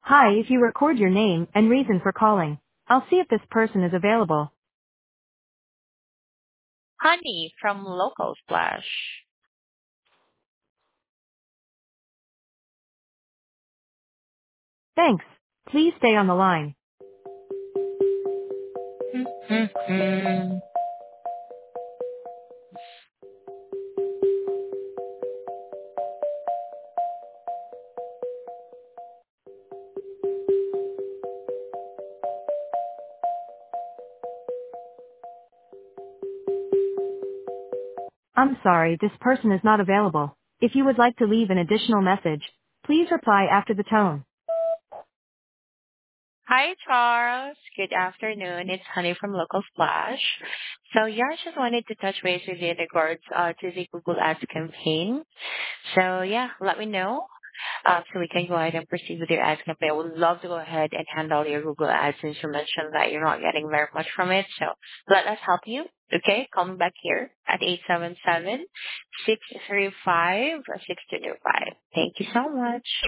Hi, if you record your name and reason for calling, I'll see if this person is available. Honey from Local Splash. Thanks. Please stay on the line. Mhm. I'm sorry, this person is not available. If you would like to leave an additional message, please reply after the tone. Hi, Charles. Good afternoon. It's Honey from Local Splash. So, yeah, I just wanted to touch base with you in regards to the Google Ads campaign. So, yeah, let me know so we can go ahead and proceed with your ads campaign. I would love to go ahead and handle your Google Ads since you mentioned that you're not getting very much from it. So, let us help you. Okay, call me back here at 877-635-6225. Thank you so much.